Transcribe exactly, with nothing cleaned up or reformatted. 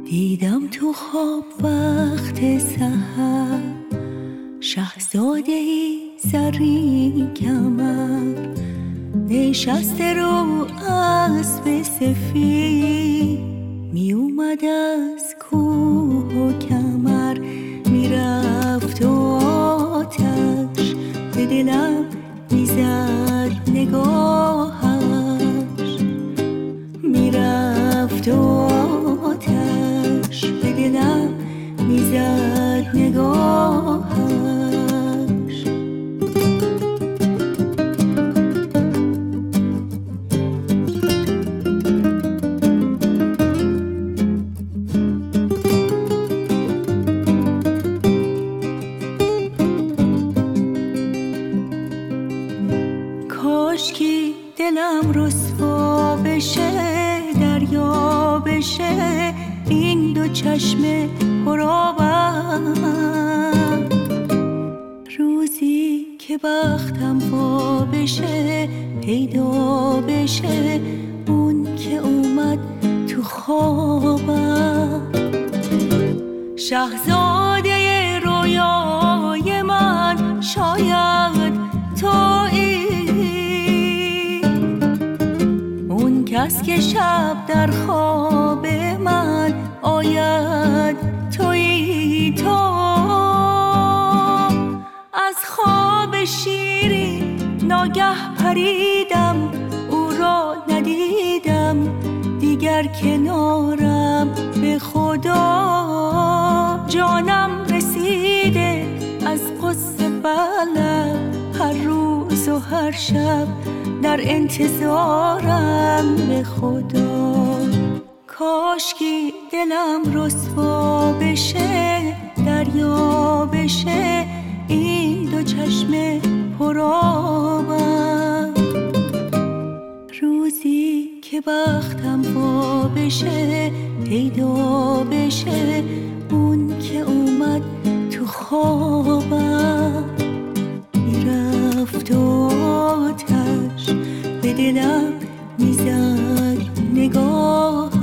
دیدم تو خواب وقت سحر شهزاده ای زرین کمر نشسته رو اسب سفید می اومد از کوه و کمر میرفت و آتش به دلم میزد نگاهش میرفت و آتش به دلم میزد نگاهش کاشکی دلم رسوا بشه دریا بشه این دو چشم پرآبم روزی که بختم وا بشه پیدا بشه اون که اومد تو خوابم شهزاده رویای من شاید تویی اون کس که شب در خواب من آید تویی تو از خواب شیری ناگه پریدم او را ندیدم دیگر کنارم به خدا جانم رسیده از قصه بلد هر روز و هر شب در انتظارم به خدا کاشکی دلم رسوا بشه دریا بشه این دو چشم پرآبم روزی که بختم وا بشه پیدا بشه اون که اومد تو خوابم میرفت و آتش به دلم میزد نگاه